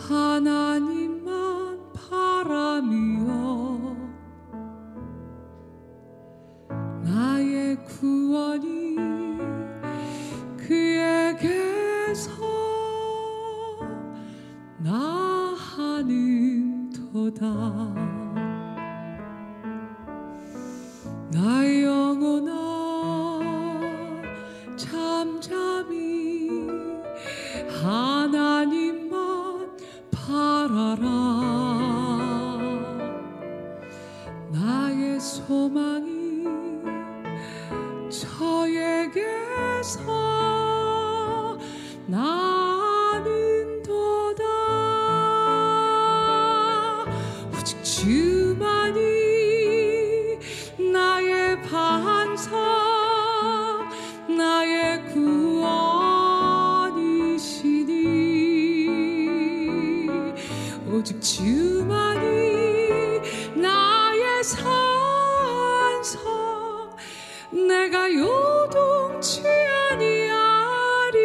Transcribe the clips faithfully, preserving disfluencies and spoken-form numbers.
하나님만 바라며 나의 구원이 그에게서 나하는도다. 나의 영혼아 잠잠히 하나님만 바라라. 나의 소망이 저에게서 나는도다. 오직 주만이 나의 반석 나의 구원이시니 오직 주만이 나의 산성 내가 요동치 아니하리.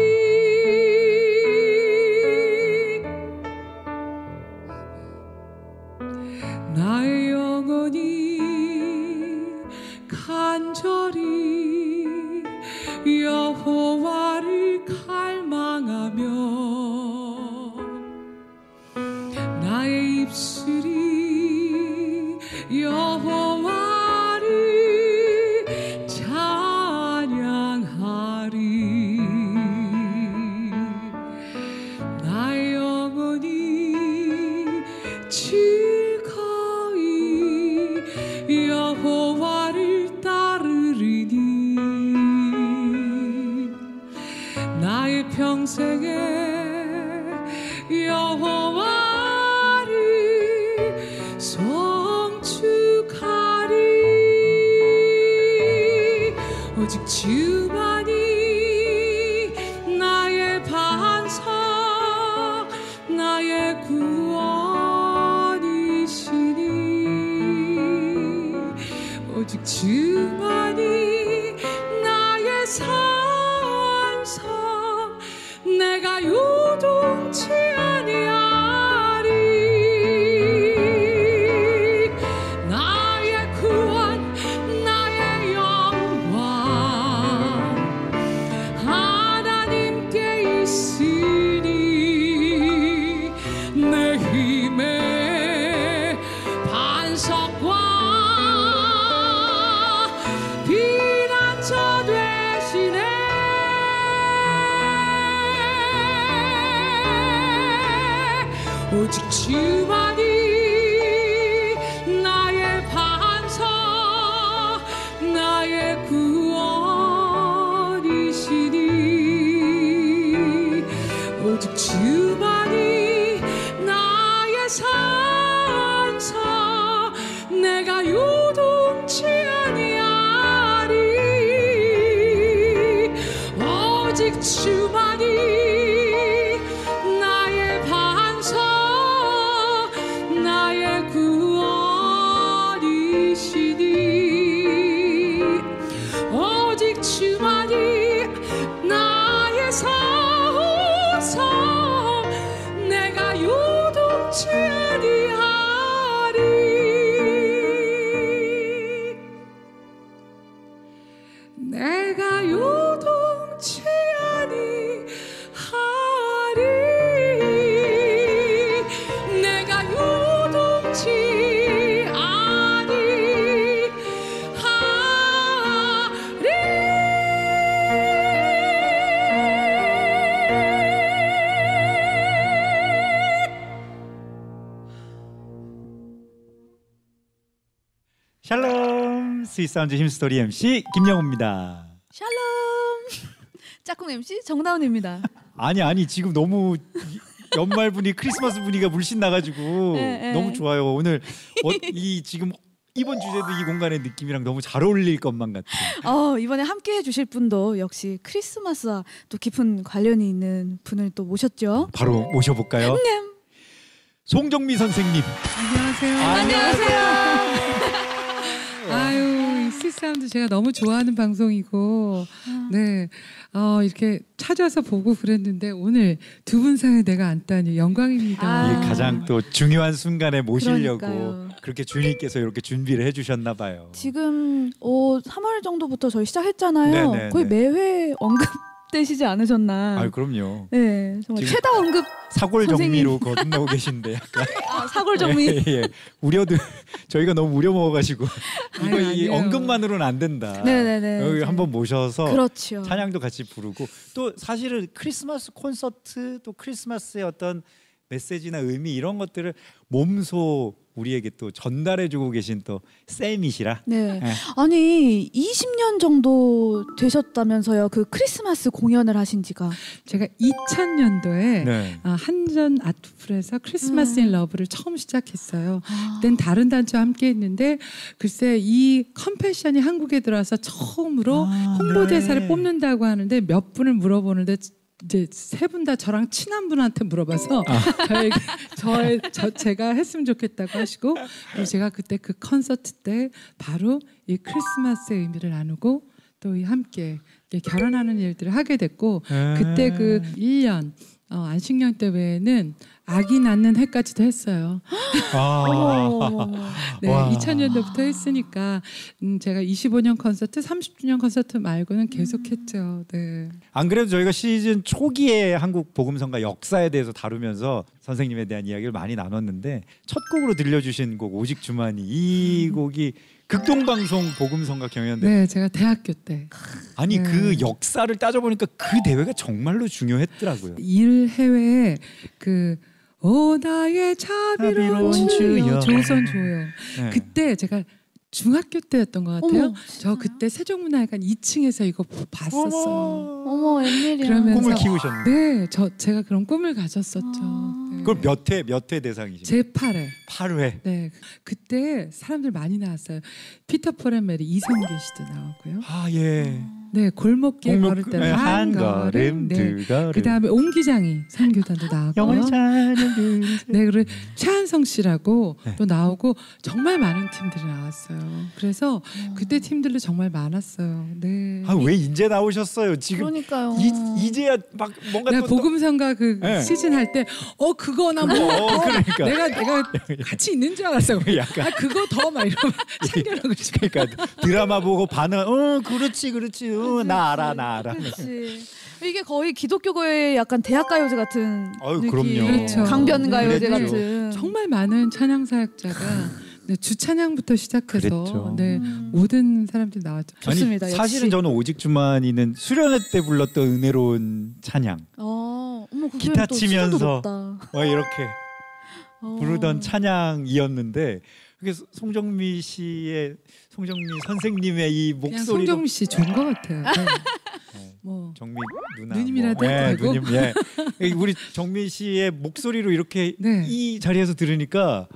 나의 영혼이 간절히 여호와를 갈망하며 나의 입술이 여호와를 찬양하리. 나의 영혼이 즐거이 여호와를 따르리니 나의 평생에 여호와를 송축하리. 오직 주만이 나의 반석 나의 구원이시니 오직 주만이 나의 산성 내가 요동치 아니하리. 나의 구원 나의 영광 하나님께 있으니 내 힘의 반석과 피난처 되시네. 오직 주만이 나의 반석 나의 구원이시니 오직 주만이 나의 산성 내가 요동치 아니하리. 오직 주만이 나의 반석 나의 구원이시니 오직 주만이 나의 산성 내가 요동치 아니하리. 내가 요동치 아니하리. 내가 요동치 아니하리. 샬롬 스윗사운드 힘스토리 엠씨 김영호입니다. 샬롬 짝꿍 엠씨 정다운입니다. 아니 아니 지금 너무 연말 분위 크리스마스 분위기가 물씬 나가지고 네, 네. 너무 좋아요. 오늘 어, 이 지금 이번 주제도 이 공간의 느낌이랑 너무 잘 어울릴 것만 같은. 어, 이번에 함께 해주실 분도 역시 크리스마스와 또 깊은 관련이 있는 분을 또 모셨죠. 바로 모셔볼까요? 네. 송정미 선생님. 안녕하세요. 안녕하세요. 아유, 이 스윗사운드 제가 너무 좋아하는 방송이고 아. 네 어, 이렇게 찾아서 보고 그랬는데 오늘 두 분 사이에 내가 앉다니 영광입니다. 아. 이게 가장 또 중요한 순간에 모시려고 그러니까요. 그렇게 주님께서 이렇게 준비를 해주셨나 봐요. 지금 어, 삼월 정도부터 저희 시작했잖아요. 네네, 거의 네. 매회 언급되시지 않으셨나? 아 그럼요. 네, 정말 지금 최다 언급 사골 선생님. 정리로 거듭나고 계신데 약간 아, 사골 정리. 예, 예. 우려도 저희가 너무 우려 먹어가지고 이거 아유, 이 아니에요. 언급만으로는 안 된다. 네네네. 여기 한번 모셔서 그렇죠. 찬양도 같이 부르고 또 사실은 크리스마스 콘서트 또 크리스마스의 어떤 메시지나 의미 이런 것들을 몸소 우리에게 또 전달해주고 계신 또 쌤이시라. 네. 네. 아니 이십 년 정도 되셨다면서요. 그 크리스마스 공연을 하신 지가. 제가 이천 년도에 네. 아, 한전 아트풀에서 크리스마스 인 음. 러브를 처음 시작했어요. 아. 그땐 다른 단체와 함께 했는데 글쎄 이 컴패션이 한국에 들어와서 처음으로 아, 홍보대사를 네. 뽑는다고 하는데 몇 분을 물어보는데 이제 세 분 다 저랑 친한 분한테 물어봐서 아. 저에게 저의 저 제가 했으면 좋겠다고 하시고 그리고 제가 그때 그 콘서트 때 바로 이 크리스마스의 의미를 나누고 또 이 함께 이렇게 결혼하는 일들을 하게 됐고 네. 그때 그 일 년 어, 안식년 때 외에는 아기 낳는 해까지도 했어요. 아. 어머. 네, 와. 이천 년도부터 했으니까 음, 제가 이십오 년 콘서트, 삼십 주년 콘서트 말고는 계속했죠. 네. 안 그래도 저희가 시즌 초기에 한국 복음성가 역사에 대해서 다루면서 선생님에 대한 이야기를 많이 나눴는데 첫 곡으로 들려주신 곡 오직 주만이 이 곡이 극동방송 복음성가 경연대. 네, 제가 대학교 때 아니 네. 그 역사를 따져보니까 그 대회가 정말로 중요했더라고요. 일 해외에 그 오 나의 자비로운 자비로운 주여 주여. 조선 조요. 네. 그때 제가 중학교 때였던 것 같아요. 어머, 저 진짜요? 그때 세종문화회관 이 층에서 이거 봤었어요. 어머. 어머 웬일이야. 그러면서- 꿈을 키우셨네. 네, 저 제가 그런 꿈을 가졌었죠. 아. 네. 그럼 몇 회 몇 회 대상이시죠? 제팔 회. 팔 회. 네, 그때 사람들 많이 나왔어요. 피터 폴 앤 메리 이성계 씨도 나오고요. 아 예. 네, 골목길 공목- 걸을 때 네, 한 걸음 네. 두 걸음. 그 다음에 옹 기장이 선교단도 나왔고요. 영원히 사는 그 네, 그리고 최한성 씨라고 네. 또 나오고 정말 많은 팀들이 나왔어요. 그래서 그때 팀들도 정말 많았어요. 네. 아 왜 이제 나오셨어요? 지금 그러니까요. 이, 이제야 막 뭔가 내가 또, 복음성가 그 네. 시즌 할 때 어 그거 나 뭐 어, 그러니까. 내가 내가 같이 있는 줄 알았어요. 약간 아 그거 더 막 이러면 챙겨라고 그러니까 드라마 보고 반응 어 그렇지 그렇지 어, 나 알아 나 알아. 그렇지. 이게 거의 기독교의 약간 대학가요제 같은 아유, 느낌. 그럼요. 그렇죠. 강변가요제 네, 그랬죠. 같은. 정말 많은 찬양 사역자가 네, 주찬양부터 시작해서 그랬죠. 네, 음. 모든 사람들이 나왔죠. 좋습니다. 아니, 역시. 사실은 저는 오직 주만이는 수련회 때 불렀던 은혜로운 찬양 어, 어머 그 기타 또 치면서 수준도 높다. 와 이렇게 어. 부르던 찬양이었는데 그게 송정미 씨의 송정미 선생님의 이 그냥 목소리도 송정미 씨 좋은 것 같아요. 네. 네. 뭐 정미 누나 누님이라도 뭐, 해도 되고. 누님, 예. 우리 정미 씨의 목소리로 이렇게 네. 이 자리에서 들으니까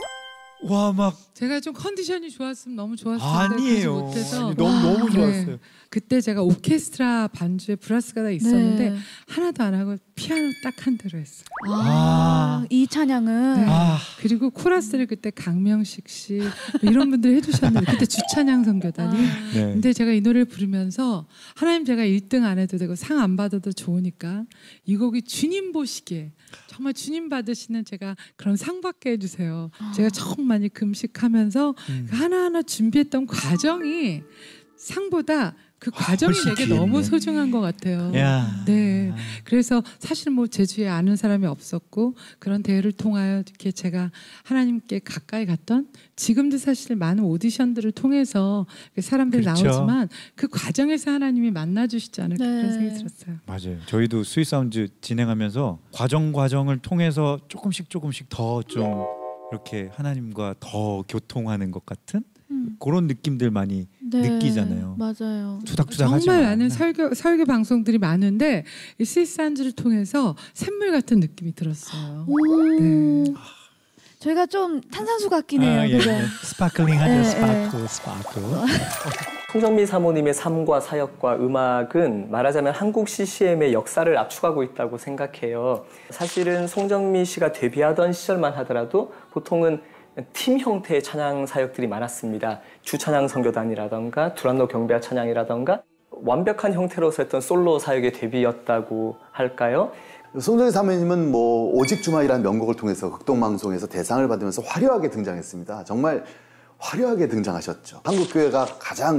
와 막 제가 좀 컨디션이 좋았으면 너무 좋았을 텐데 그러지 아니에요. 못해서 아니, 너무 너무 네. 좋았어요. 그때 제가 오케스트라 반주에 브라스가 다 있었는데 네. 하나도 안 하고 피아노 딱 한 대로 했어요. 아, 아. 이 찬양은 네. 아 그리고 코러스를 그때 강명식 씨 이런 분들 해주셨는데 그때 주찬양 선교단이 아. 네. 근데 제가 이 노래를 부르면서 하나님 제가 일 등 안 해도 되고 상 안 받아도 좋으니까 이 곡이 주님 보시기에 정말 주님 받으시는 제가 그런 상 받게 해주세요. 제가 정말 많이 금식하면서 음. 하나하나 준비했던 과정이 상보다 그 과정이 훨씬 내게 귀했네. 너무 소중한 것 같아요. 야. 네. 그래서 사실 뭐 제주에 아는 사람이 없었고 그런 대회를 통하여 이렇게 제가 하나님께 가까이 갔던 지금도 사실 많은 오디션들을 통해서 사람들이 그렇죠. 나오지만 그 과정에서 하나님이 만나주시지 않을까 네. 그런 생각이 들었어요. 맞아요. 저희도 스윗사운드 진행하면서 과정 과정을 통해서 조금씩 조금씩 더 좀 이렇게 하나님과 더 교통하는 것 같은 음. 그런 느낌들 많이 네, 느끼잖아요. 맞아요. 투닥투닥하지 정말 많은 설교 설교 방송들이 많은데 이 스윗사운드를 통해서 샘물 같은 느낌이 들었어요. 오. 네. 저희가 좀 탄산수 같긴 해요. 아, 예, 그죠? 예. 스파클링하죠. 예, 스파클 스파클. 송정미 사모님의 삶과 사역과 음악은 말하자면 한국 씨씨엠의 역사를 압축하고 있다고 생각해요. 사실은 송정미 씨가 데뷔하던 시절만 하더라도 보통은 팀 형태의 찬양 사역들이 많았습니다. 주찬양 선교단이라던가 두란노 경배와 찬양이라던가 완벽한 형태로서 했던 솔로 사역의 데뷔였다고 할까요? 송정희 사모님은 뭐 오직 주만이라는 명곡을 통해서 극동방송에서 대상을 받으면서 화려하게 등장했습니다. 정말 화려하게 등장하셨죠. 한국교회가 가장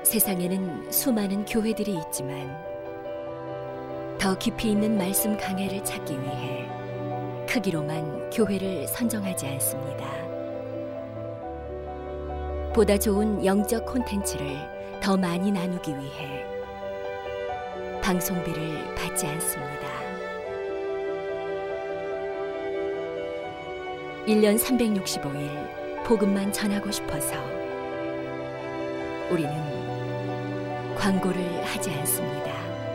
세상에는 수많은 교회들이 있지만 더 깊이 있는 말씀 강해를 찾기 위해 크기로만 교회를 선정하지 않습니다. 보다 좋은 영적 콘텐츠를 더 많이 나누기 위해 방송비를 받지 않습니다. 일 년 삼백육십오 일 복음만 전하고 싶어서 우리는 광고를 하지 않습니다.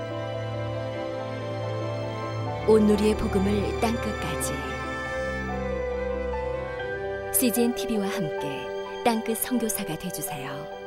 온누리의 복음을 땅끝까지 씨지엔 티비와 함께 땅끝 선교사가 되어주세요.